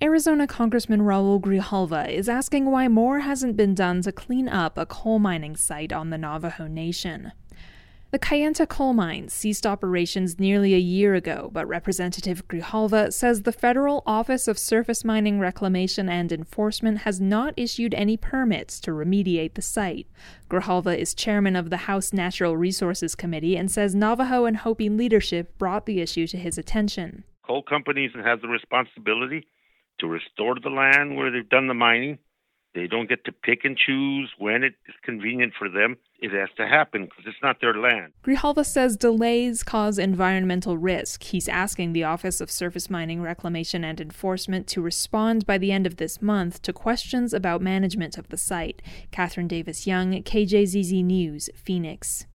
Arizona Congressman Raul Grijalva is asking why more hasn't been done to clean up a coal mining site on the Navajo Nation. The Kayenta coal mine ceased operations nearly a year ago, but Representative Grijalva says the Federal Office of Surface Mining Reclamation and Enforcement has not issued any permits to remediate the site. Grijalva is chairman of the House Natural Resources Committee and says Navajo and Hopi leadership brought the issue to his attention. Coal companies have the responsibility to restore the land where they've done the mining. They don't get to pick and choose when it is convenient for them. It has to happen because it's not their land. Grijalva says delays cause environmental risk. He's asking the Office of Surface Mining Reclamation and Enforcement to respond by the end of this month to questions about management of the site. Catherine Davis Young, KJZZ News, Phoenix.